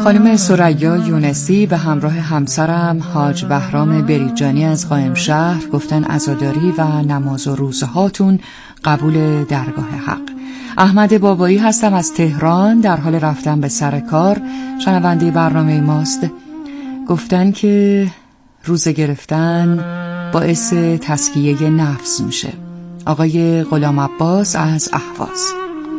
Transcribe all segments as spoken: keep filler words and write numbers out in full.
خانم ثریا یونسی به همراه همسرم حاج بهرام بریجانی از قائم شهر گفتن عزاداری و نماز و روزه هاتون قبول درگاه حق. احمد بابایی هستم از تهران، در حال رفتن به سر کار. شنونده برنامه ماست. گفتن که روزه گرفتن باعث تزکیه نفس میشه. آقای غلام عباس از اهواز.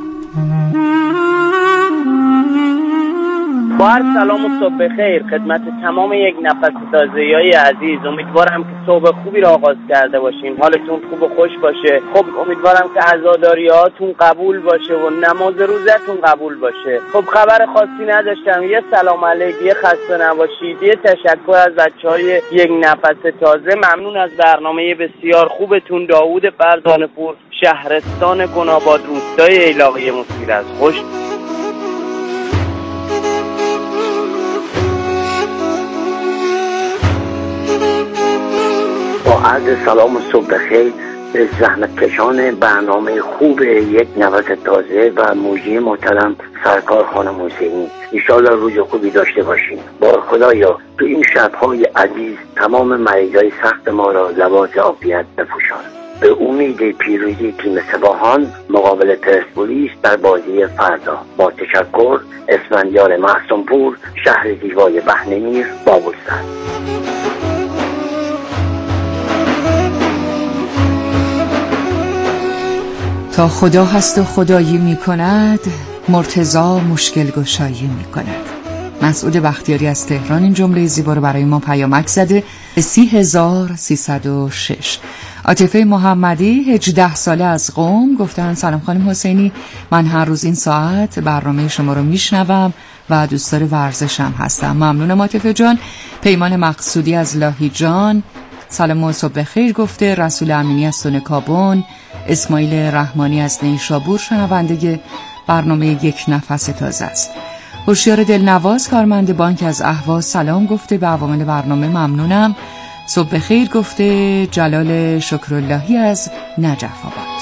با هر سلام و صبح بخیر خدمت تمام یک نفس تازه‌ای عزیز. امیدوارم که صبح خوبی را آغاز کرده باشین، حالتون خوب و خوش باشه. خب امیدوارم که عزاداریاتون قبول باشه و نماز روزتون قبول باشه. خب خبر خاصی نداشتم، یه سلام علیک، یه خسته نباشید، یه تشکر از بچهای یک نفس تازه. ممنون از برنامه بسیار خوبتون. داوود فرزانه‌پور، شهرستان گناباد، روستای ایلاقی مصیر از خوش. با عرض سلام و صبح بخیر به زحمت کشان برنامه خوب یک نفس تازه و موجی محترم سرکار خانم حسینی. انشاءالله روز خوبی داشته باشین. با خدایا تو این شب‌های عزیز تمام مریضای سخت ما را لباس عافیت بپوشان. به امید پیروزی تیم سپاهان مقابل پرسپولیس در بازی فردا. با تشکر، اسفندیار محسن‌پور، شهر زیبای بهنمیر، بابلسر. تا خدا هست و خدایی می کند، مرتضی مشکل گشایی می کند. مسعود بختیاری از تهران این جمله زیبا رو برای ما پیامک زده به سی هزار سیصد و شش. عاطفه محمدی هجده ساله از قم گفتن سلام خانم حسینی، من هر روز این ساعت برنامه شما رو میشنوم و دوستدار ورزشم هستم. ممنونم عاطفه جان. پیمان مقصودی از لاهیجان سلام و صبح بخیر گفته. رسول امینی از سونکابون، اسماعیل رحمانی از نیشابور شنونده برنامه یک نفس تازه است. هوشیار دلنواز کارمند بانک از اهواز سلام گفته، به عوامل برنامه ممنونم. صبح بخیر گفته جلال شکراللهی از نجف آباد.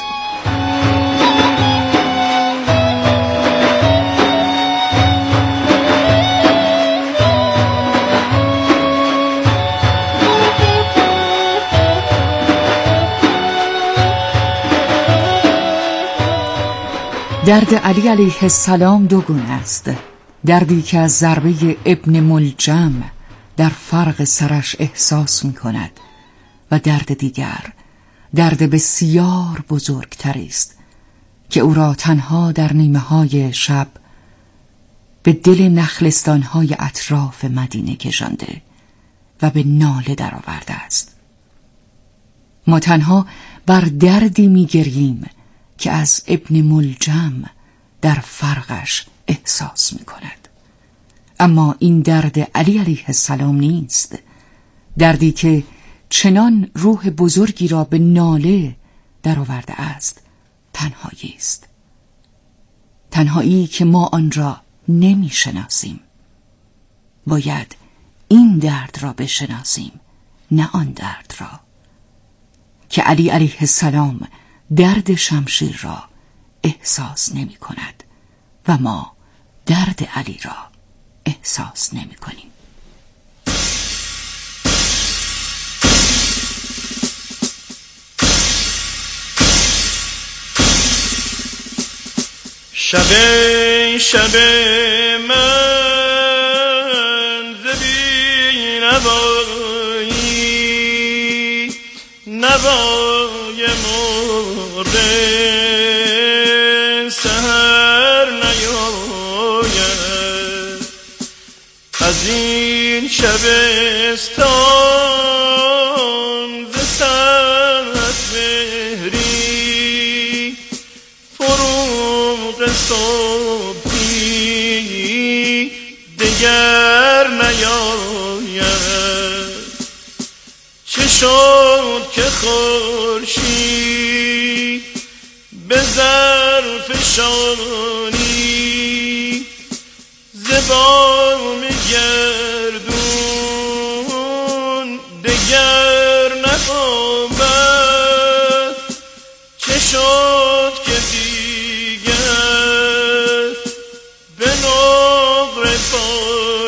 درد علی علیه السلام دو گونه است. دردی که از ضربه ابن ملجم در فرق سرش احساس می کند و درد دیگر، درد بسیار بزرگتری است که او را تنها در نیمه های شب به دل نخلستان های اطراف مدینه کشانده و به ناله در آورده است. ما تنها بر دردی می گریم که از ابن ملجم در فرقش احساس می کند. اما این درد علی علیه السلام نیست. دردی که چنان روح بزرگی را به ناله در آورده است تنهایی است. تنهایی که ما آن را نمی شناسیم. باید این درد را بشناسیم، نه آن درد را که علی علیه السلام درد شمشیر را احساس نمی کند و ما درد علی را احساس نمی کنیم. شبه شبه من زبی نبایی نبای مرده سهر نیاید از این شبستان ز ساعت مهری فروغ صبحی دگر نیاید. چه شد که خورشید به ظرف شانی ز بام گردون دگر نخواهد. چه شد که دیگر به نقل پای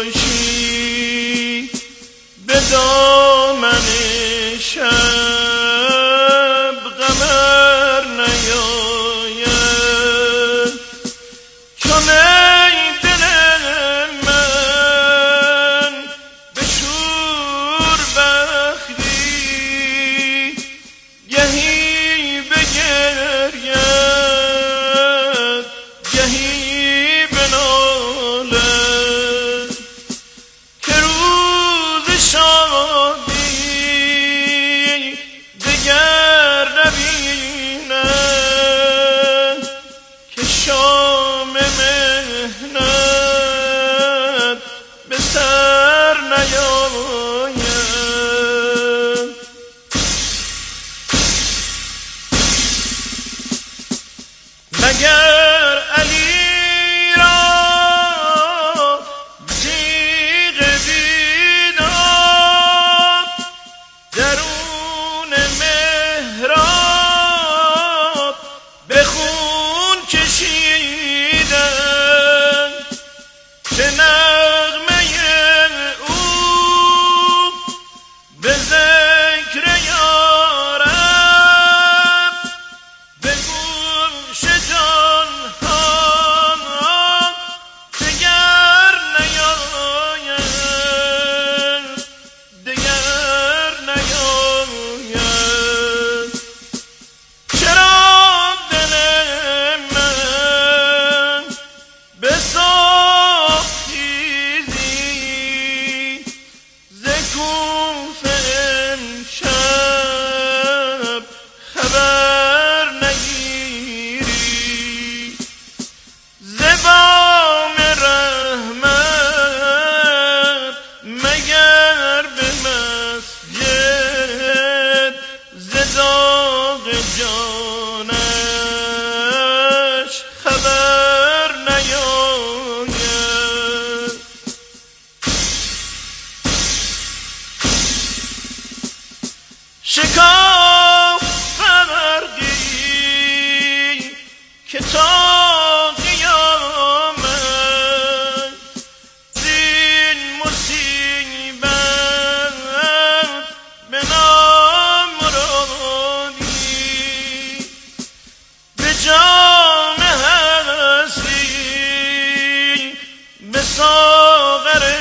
ساغر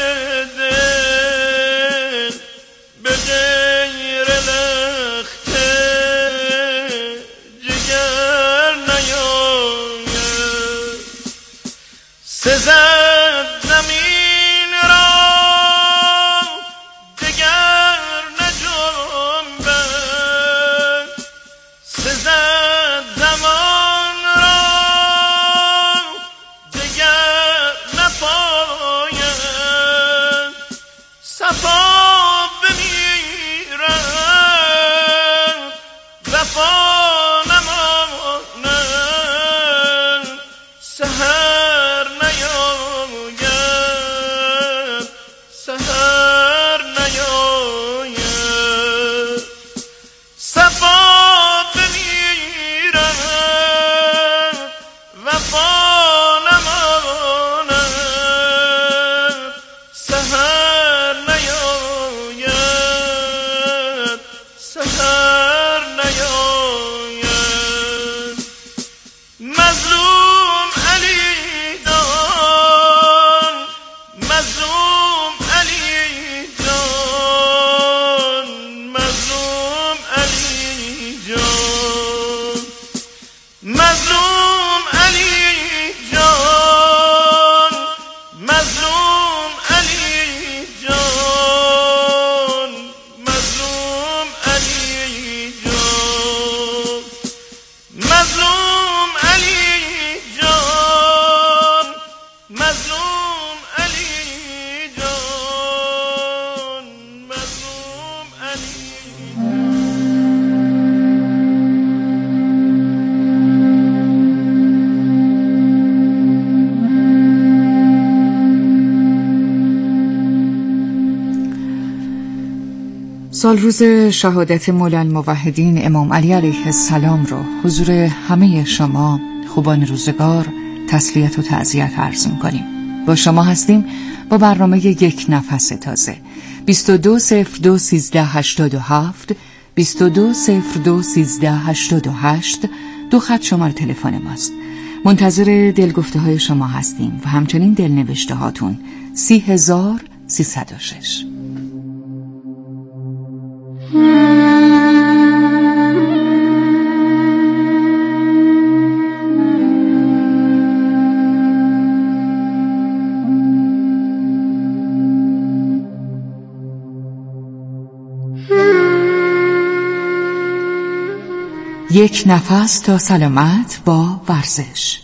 دل به غیر لخته جگر نیاید. سزد زمین را دگر نجنبد، سزد زمان را دگر نپاید. صفا بمیرد وفا نماند، سحر نیاید سحر نیاید. صفا بمیرد وفا نماند، سحر نیاید سحر نیاید. مظلوم علی جان، مظلوم علی جان، مظلوم علی جان، مظلوم علی جان، مظلوم علی جان، مظلوم علی جان، مظلوم علی جان، مظلوم علی جان، مظلوم علی. سال روز شهادت مولا الموحدین امام علی علیه السلام رو حضور همه شما خوبان روزگار تسلیت و تعزیت عرض می‌کنیم. با شما هستیم با برنامه یک نفس تازه. بیست و دو صفر دو سیزده هشتاد و هفت بیست و دو صفر دو سیزده هشتاد و هشت دو خط شماره تلفن ماست. منتظر دلگفته های شما هستیم و همچنین دلنوشته هاتون. سی هزار سیصد و شش. یک نفس تا سلامت با ورزش.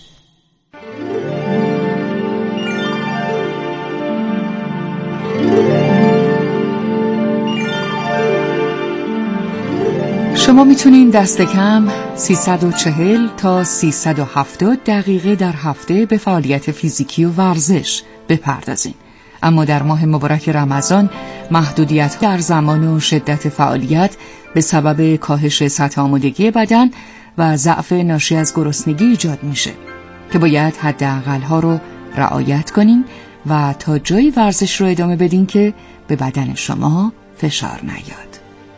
شما میتونین دست کم سیصد و چهل تا سیصد و هفتاد دقیقه در هفته به فعالیت فیزیکی و ورزش بپردازین. اما در ماه مبارک رمضان محدودیت در زمان و شدت فعالیت به سبب کاهش سطح آمادگی بدن و ضعف ناشی از گرسنگی ایجاد میشه که باید حداقل ها رو رعایت کنین و تا جایی ورزش رو ادامه بدین که به بدن شما فشار نیاد.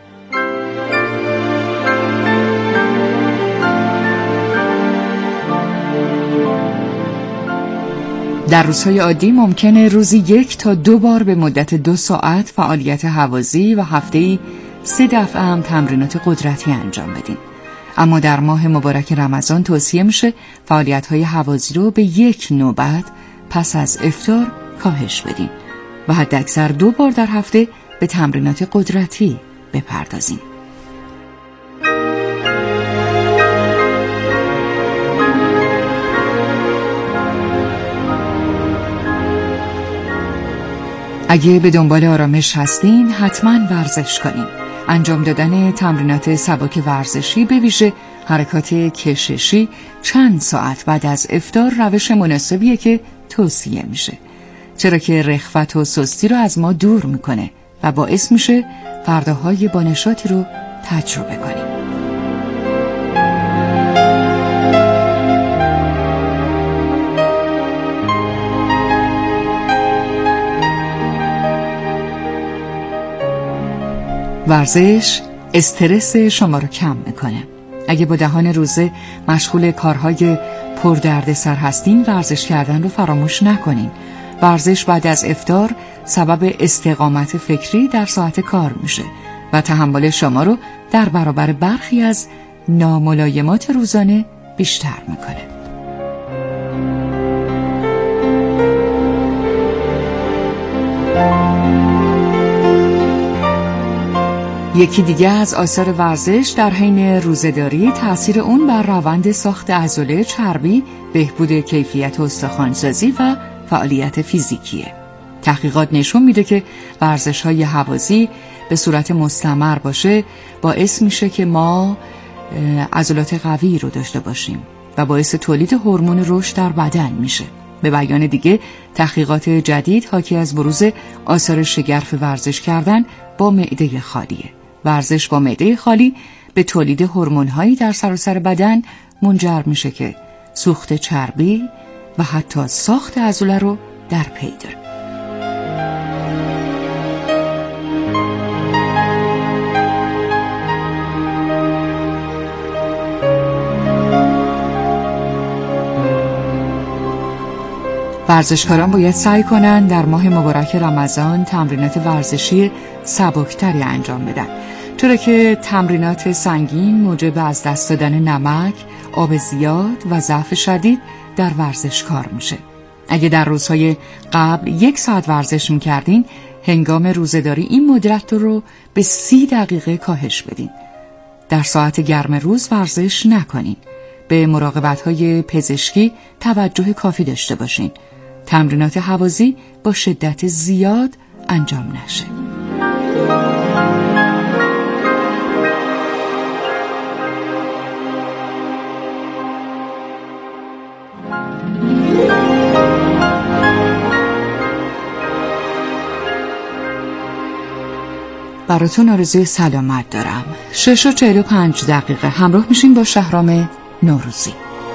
در روزهای عادی ممکنه روزی یک تا دو بار به مدت دو ساعت فعالیت هوازی و هفته‌ای سه دفعه هم تمرینات قدرتی انجام بدین. اما در ماه مبارک رمضان توصیه میشه فعالیت‌های هوازی رو به یک نوبت پس از افطار کاهش بدین و حداکثر دو بار در هفته به تمرینات قدرتی بپردازین. اگه به دنبال آرامش هستین حتما ورزش کنین. انجام دادن تمرینات سبک ورزشی به ویژه حرکات کششی چند ساعت بعد از افطار روش مناسبیه که توصیه میشه، چرا که رخوت و سستی رو از ما دور میکنه و باعث میشه فرداهای بانشاتی رو تجربه کنیم. ورزش استرس شما رو کم میکنه. اگه با دهان روزه مشغول کارهای پردردسر هستین ورزش کردن رو فراموش نکنین. ورزش بعد از افطار سبب استقامت فکری در ساعت کار میشه و تحمل شما رو در برابر برخی از ناملایمات روزانه بیشتر میکنه. یکی دیگه از آثار ورزش در حین روزه‌داری تأثیر اون بر روند ساخت عضله، چربی، بهبود کیفیت استخوان‌سازی و فعالیت فیزیکیه. تحقیقات نشون میده که ورزش‌های هوازی به صورت مستمر باشه باعث میشه که ما عضلات قوی رو داشته باشیم و باعث تولید هورمون رشد در بدن میشه. به بیان دیگه تحقیقات جدید حاکی از بروز آثار شگرف ورزش کردن با معده خالیه. ورزش با معده خالی به تولید هورمون‌هایی در سراسر بدن منجر میشه که سوخت چربی و حتی ساخت عضله رو در پی داره. ورزشکاران باید سعی کنن در ماه مبارک رمضان تمرینات ورزشی سبکتری انجام بدن، چرا که تمرینات سنگین موجب از دست دادن نمک، آب زیاد و ضعف شدید در ورزشکار میشه. اگه در روزهای قبل یک ساعت ورزش میکردین، هنگام روزه‌داری این مدت رو به سی دقیقه کاهش بدین. در ساعت گرم روز ورزش نکنین. به مراقبت‌های پزشکی توجه کافی داشته باشین. تمرینات هوازی با شدت زیاد انجام نشه. براتون آرزوی سلامت دارم. شش و چهل و پنج دقیقه همراه میشیم با شهرام نوروزی.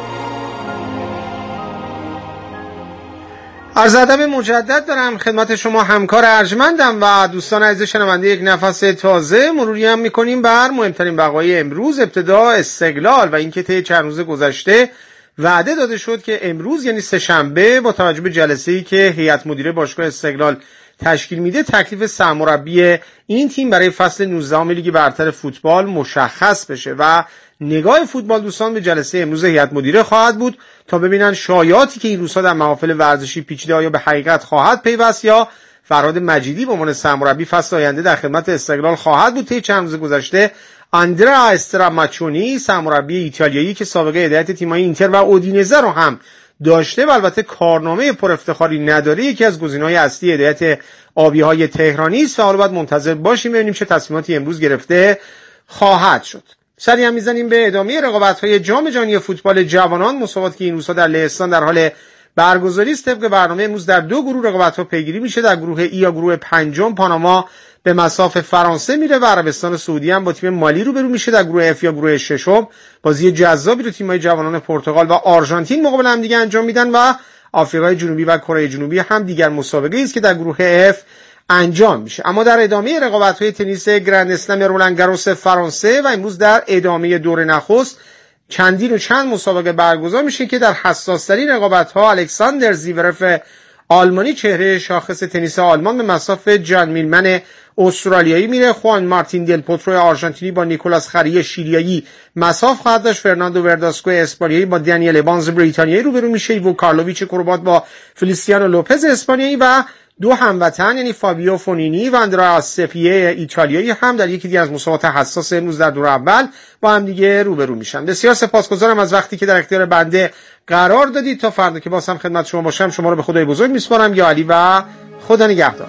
عرض ادب مجدد دارم خدمت شما همکار ارجمندم و دوستان عزیز شنونده یک نفس تازه. مروری هم میکنیم بر مهمترین وقایع امروز. ابتدا استقلال و اینکه طی چند روز گذشته وعده داده شد که امروز یعنی سه‌شنبه با توجه به جلسه‌ای که هیئت مدیره باشگاه استقلال تشکیل میده تکلیف سرمربی این تیم برای فصل نوزدهم لیگ برتر فوتبال مشخص بشه و نگاه فوتبال دوستان به جلسه امروز هیئت مدیره خواهد بود تا ببینن شایعاتی که این روزها در محافل ورزشی پیچیده آیا به حقیقت خواهد پیوست یا فرهاد مجیدی به عنوان سرمربی فصل آینده در خدمت استقلال خواهد بود. طی چند روز گذشته اندرا استراماچونی سرمربی ایتالیایی که سابقه هدایت تیم‌های اینتر و اودینزه رو هم داشته و البته کارنامه پر افتخاری نداره، یکی از گزینه‌های اصلی هدایت آبی‌های تهرانی است و حالا باید منتظر باشیم ببینیم چه تصمیماتی امروز گرفته خواهد شد. سری هم میزنیم به ادامه رقابت‌های جام جهانی فوتبال جوانان. مسابقاتی که این روزها در لهستان در حال برگزاری است. طبق برنامه امروز در دو گروه رقابت‌ها پیگیری میشه. در گروه ای یا گروه پنجم پاناما به مصاف فرانسه میره و عربستان سعودی هم با تیم مالی روبرو میشه. در گروه اف یا گروه ششم بازی جذابی رو تیم‌های جوانان پرتغال و آرژانتین مقابل هم دیگه انجام میدن و آفریقای جنوبی و کره جنوبی هم دیگر مسابقه‌ای است که در گروه اف انجام میشه. اما در ادامه رقابت‌های تنیس گرند اسلم یا رولان گاروس فرانسه و امروز در ادامه دور نخست چندین و چند مسابقه برگزار میشه که در حساس‌ترین رقابت‌ها الکساندر زیورف آلمانی چهره شاخص تنیس آلمان به مصاف جان میلمن استرالیایی میره. خوان مارتین دل پوترو آرژانتینی با نیکولاس خری شیلیایی مصاف خواهد داشت. فرناندو ورداسکو اسپانیایی با دانیل بانز بریتانیایی روبرو میشه. ایوو کارلوویچ کروات با فلیسیانو لوپز اسپانیایی و دو هموطن یعنی فابیو فونینی و اندرا سپیه ایتالیایی هم در یکی دیگه از مسابقات حساس امروز در دور اول با هم دیگه روبرو میشن. بسیار سپاسگزارم از وقتی که در اختیار بنده قرار دادید. تا فردا که باز هم خدمت شما باشم شما رو به خدای بزرگ میسپارم. یا علی و خدا نگهدار.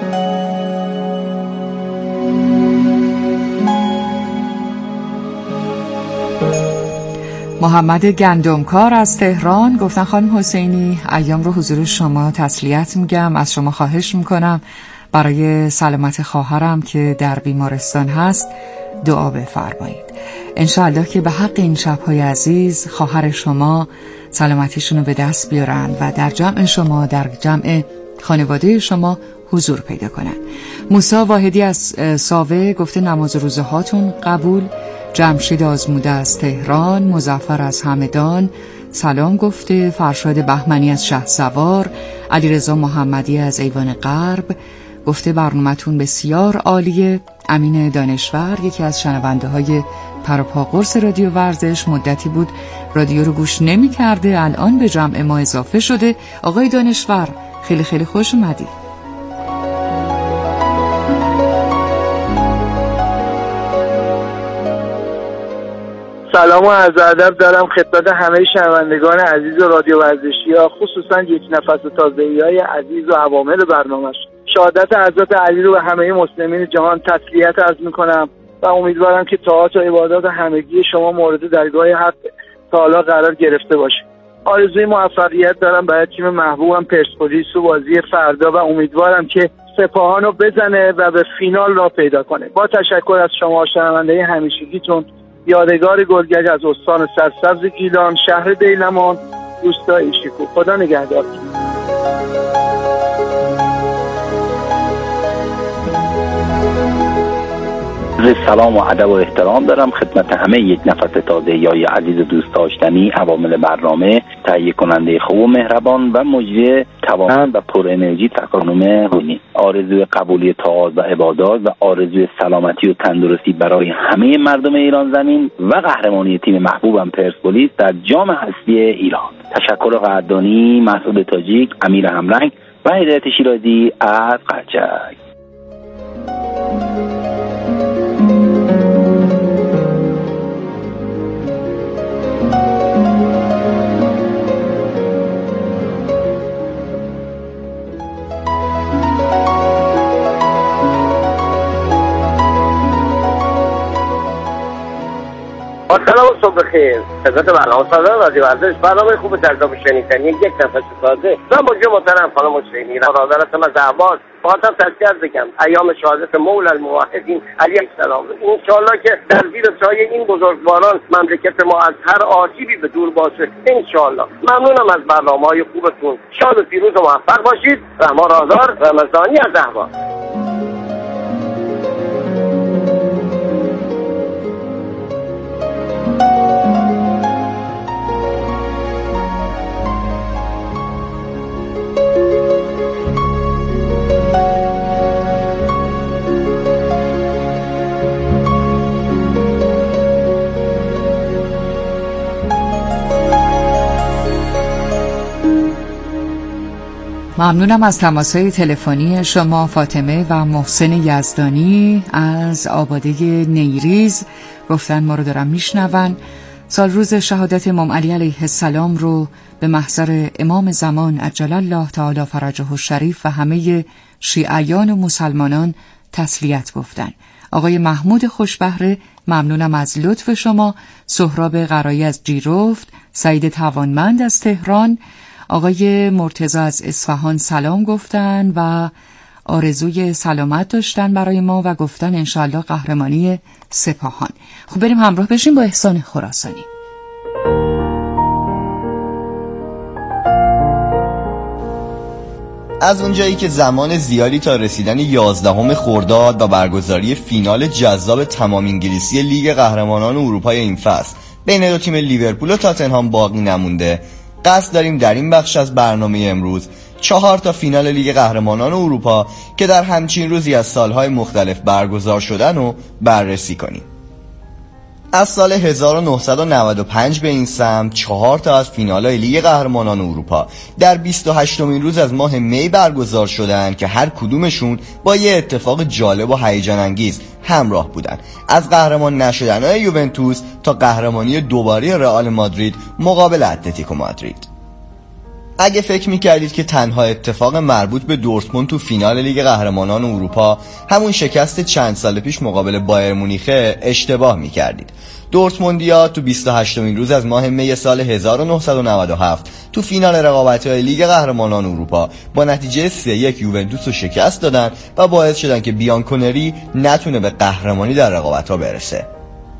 محمد گندمکار از تهران گفتن خانم حسینی ایام رو حضور شما تسلیت میگم، از شما خواهش میکنم برای سلامت خواهرم که در بیمارستان هست دعا بفرمایید. انشاءالله که به حق این شب‌های عزیز خواهر شما سلامتیشون رو به دست بیارن و در جمع شما در جمع خانواده شما حضور پیدا کنن. موسی واحدی از ساوه گفته نماز روزه هاتون قبول. جمشید آزموده از تهران، مظفر از همدان، سلام گفته، فرشاد بهمنی از شهسوار، علیرضا محمدی از ایوان غرب گفته برنامه‌تون بسیار عالیه. امین دانشور یکی از شنونده های پروپا قرص رادیو ورزش مدتی بود رادیو رو گوش نمی کرده، الان به جمع ما اضافه شده. آقای دانشور خیلی خیلی خوش اومدی. سلام و عرض ادب دارم خدمت همه شنوندگان عزیز رادیو ورزشی ها، خصوصا یک نفس تازه‌ای های عزیز و عوامل برنامه‌اش. شهادت حضرت علی رو به همه مسلمین جهان تسلیت عرض می‌کنم و امیدوارم که طاعات و عبادات همگی شما مورد درگاه حق تعالی قرار گرفته باشه. آرزوی موفقیت دارم برای تیم محبوبم پرسپولیس و بازی فردا و امیدوارم که سپاهان رو بزنه و به فینال را پیدا کنه. با تشکر از شما شنونده همیشگیتون، یادگار گلگج از استان سرسبز گیلان، شهر دیلمان، روستای شیکو. خدا نگهدار. سلام و ادب و احترام دارم خدمت همه یک نفس تازه یای عزیز و دوست داشتنی عوامل برنامه، تهیه کننده خوب و مهربان و مجری توانمند و پر انرژی خانم هونی. آرزوی قبولی طاعات و عبادات و آرزوی سلامتی و تندرستی برای همه مردم ایران زمین و قهرمانی تیم محبوبم پرسپولیس در جام هستی ایران. تشکر قدردانی مسعود تاجیک، امیر همرنگ و هدایت شیرازی از قرچک. سلام و صبح بخیر خدمت برنامه سازان رادیو ورزش. برنامه خوب جذاب شنیدنی یک نفس تازه و مجری محترم خانم حسینی برادرتم از اهواز خاطر تذکر بگم ایام شهادت مولا الموحدین علیه السلام. انشاءالله که در زیر سایه این بزرگواران مملکت ما از هر آسیبی به دور باشه انشاءالله. ممنونم از برنامه‌های خوبتون. شاد و پیروز و موفق باشید. رحمان رازار رمضانی از اهواز. ممنونم از تماس‌های تلفنی شما. فاطمه و محسن یزدانی از آباده نیریز گفتن ما رو دارن میشنون. سال روز شهادت امام علی علیه السلام رو به محضر امام زمان عجل الله تعالی فرجه الشریف و همه شیعیان و مسلمانان تسلیت گفتن. آقای محمود خوشبهره ممنونم از لطف شما. سهراب قرایی از جیرفت، سعید توانمند از تهران، آقای مرتضی از اصفهان سلام گفتن و آرزوی سلامت داشتن برای ما و گفتن انشالله قهرمانی سپاهان. خب بریم همراه بشیم با احسان خراسانی. از اونجایی که زمان زیادی تا رسیدن یازدهم خرداد و برگزاری فینال جذاب تمام انگلیسی لیگ قهرمانان اروپای این فصل بین دو تیم لیورپول و تاتنهام باقی نمونده، قصد داریم در این بخش از برنامه امروز چهار تا فینال لیگ قهرمانان اروپا که در همچین روزی از سالهای مختلف برگزار شدن رو بررسی کنیم. از سال هزار و نهصد و نود و پنج به این سمت چهار تا از فینال‌های لیگ قهرمانان اروپا در بیست و هشتمین روز از ماه می برگزار شدند که هر کدومشون با یه اتفاق جالب و هیجان انگیز همراه بودن. از قهرمان نشدن‌های یوونتوس تا قهرمانی دوباره رئال مادرید مقابل اتلتیکو مادرید. اگه فکر میکردید که تنها اتفاق مربوط به دورتموند تو فینال لیگ قهرمانان اروپا همون شکست چند سال پیش مقابل بایر مونیخه، اشتباه میکردید. دورتموندیا تو بیست و هشتمین روز از ماه می سال هزار و نهصد و نود و هفت تو فینال رقابت‌های لیگ قهرمانان اروپا با نتیجه سه یک یوونتوس رو شکست دادن و باعث شدن که بیانکونری نتونه به قهرمانی در رقابت‌ها برسه.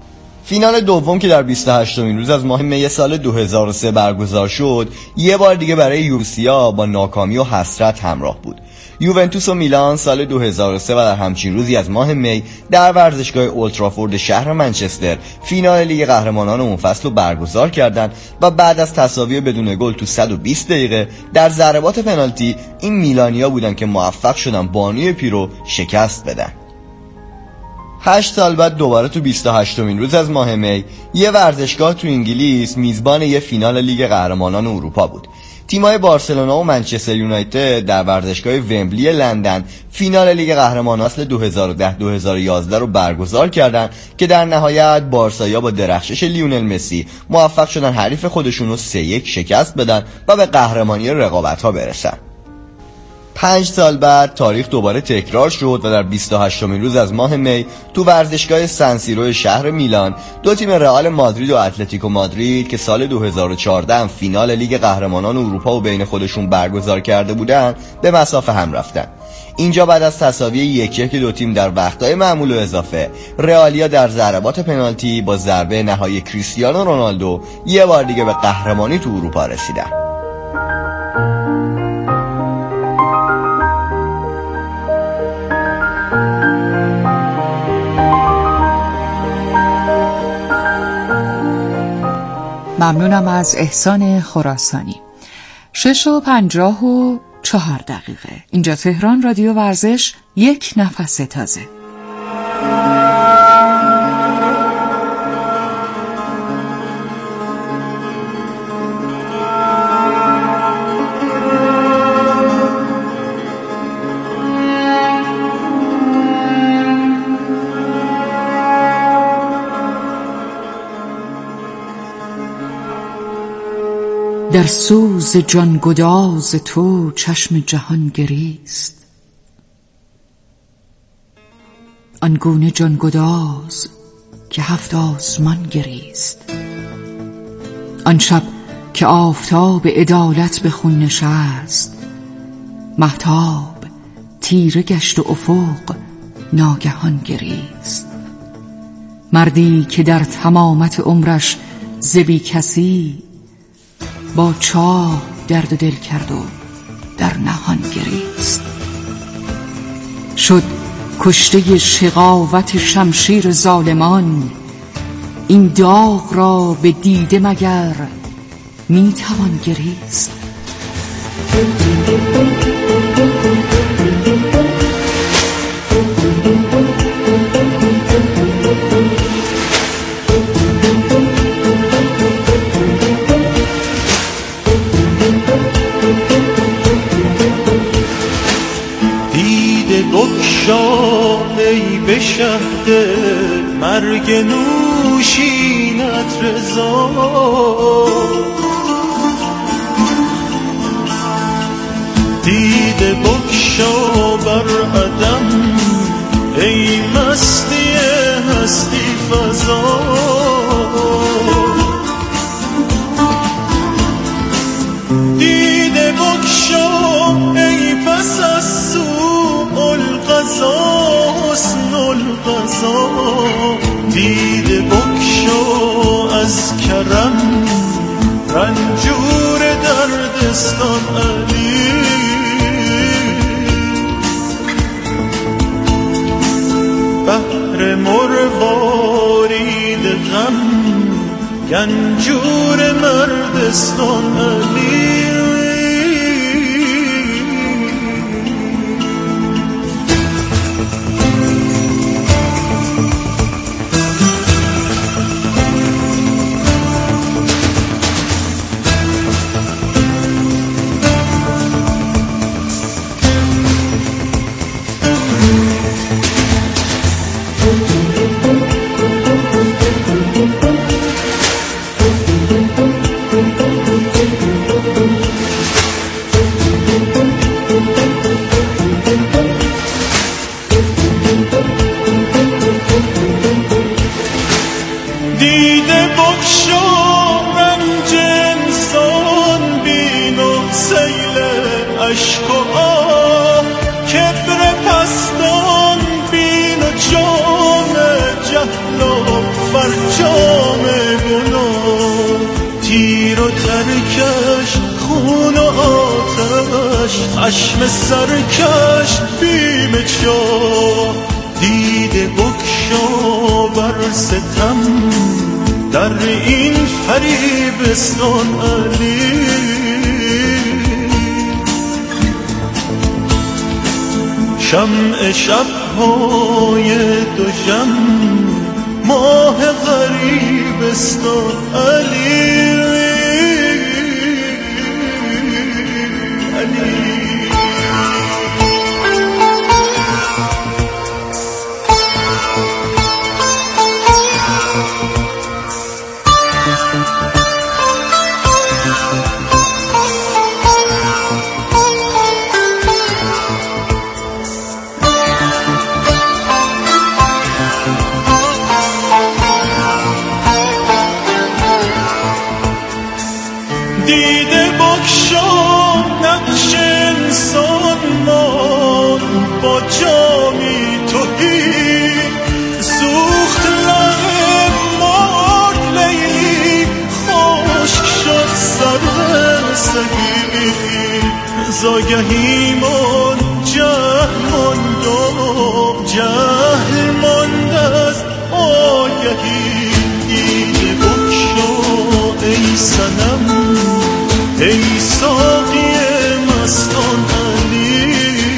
فینال دوم که در بیست و هشتمین روز از ماه می سال دو هزار و سه برگزار شد، یه بار دیگه برای یوروسیا با ناکامی و حسرت همراه بود. یوونتوس و میلان سال دو هزار و سه و در همچین روزی از ماه می در ورزشگاه اولترافورد شهر منچستر فینال لیگ قهرمانان اون فصل رو برگزار کردند و بعد از تساوی بدون گل تو صد و بیست دقیقه در ضربات پنالتی این میلانیا بودن که موفق شدن بانوی پیرو شکست بدن. هشت سال بعد دوباره تو بیست و هشتمین روز از ماه می یه ورزشگاه تو انگلیس میزبان یه فینال لیگ قهرمانان اروپا بود. تیم‌های بارسلونا و منچستر یونایتد در ورزشگاه ومبلی لندن فینال لیگ قهرمانان فصل دو هزار و ده دو هزار و یازده رو برگزار کردند که در نهایت بارسایا با درخشش لیونل مسی موفق شدن حریف خودشون رو سه یک شکست بدن و به قهرمانی رقابت‌ها برسن. پنج سال بعد تاریخ دوباره تکرار شد و در بیست و هشتمین روز از ماه می تو ورزشگاه سن سیرو شهر میلان دو تیم رئال مادرید و اتلتیکو مادرید که سال دو هزار و چهارده هم فینال لیگ قهرمانان اروپا و بین خودشون برگزار کرده بودن به مسافه هم رفتن. اینجا بعد از تساوی یک یک دو تیم در وقت‌های معمول و اضافه، رئالیا در ضربات پنالتی با ضربه نهایی کریستیانو رونالدو یه بار دیگه به قهرمانی تو اروپا رسیدن. ممنونم از احسان خراسانی. شش و پنجاه و چهار دقیقه. اینجا تهران، رادیو ورزش، یک نفس تازه. در سوز جانگداز تو چشم جهان گریست، آنگونه جانگداز که هفت آسمان گریست. آن شب که آفتاب عدالت به خون نشست، مهتاب تیره گشت و افق ناگهان گریست. مردی که در تمامت عمرش ز بی کسی، با چاه درد دل کرد و در نهان گریست. شد کشته شقاوت شمشیر ظالمان، این داغ را به دیده مگر می توان گریست. بگشا ای به شهد مرگ نوشینت رضا، دیده بگشا بر عدم ای مستی هستی فضا، دیده بگشا ای پس از سوء القضا حسن القضا، دیده بگشا از کرم رنجور دردستان علی، بحر مروارید غم گنجور مردستان علی. دیده بگشا رنج انسان بین و سیل اشک و آه، کبر پستان بین و جام جهل و فرجام خشم سرکش بیم چاه، دیده بکشا بر ستم در این فریبستان علی. شمع شب‌های دوژم ماه غریبستان علی علی. دیده بکشا نقش انسان مان با جامی توهی، سوخت لحه مار لیلی خشک شد سر سگی. زاگهی من جهل ماند و جهل ماند از آگهی. دیده بکشا ای صنم ای ساقی مستان علی.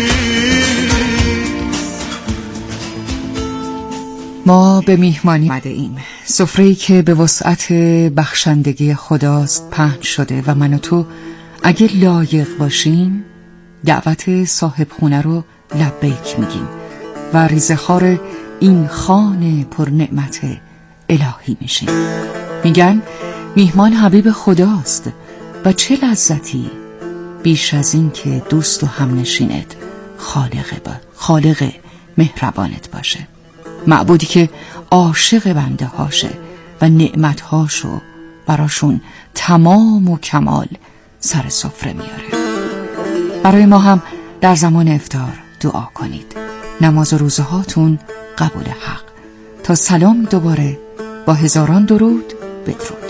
ما به میهمانی آمده ایم، سفره‌ای که به وسعت بخشندگی خداست پهن شده و من و تو اگه لایق باشیم دعوت صاحب خونه رو لبیک میگیم و ریزخوار این خانه پر نعمت الهی میشیم. میگن میهمان حبیب خداست و چه لذتی بیش از این که دوست و همنشینت خالق با خالق مهربانت باشه، معبودی که عاشق بنده هاشه و نعمت هاشو براشون تمام و کمال سر سفره میاره. برای ما هم در زمان افطار دعا کنید. نماز و روزه هاتون قبول حق. تا سلام دوباره با هزاران درود بدرود.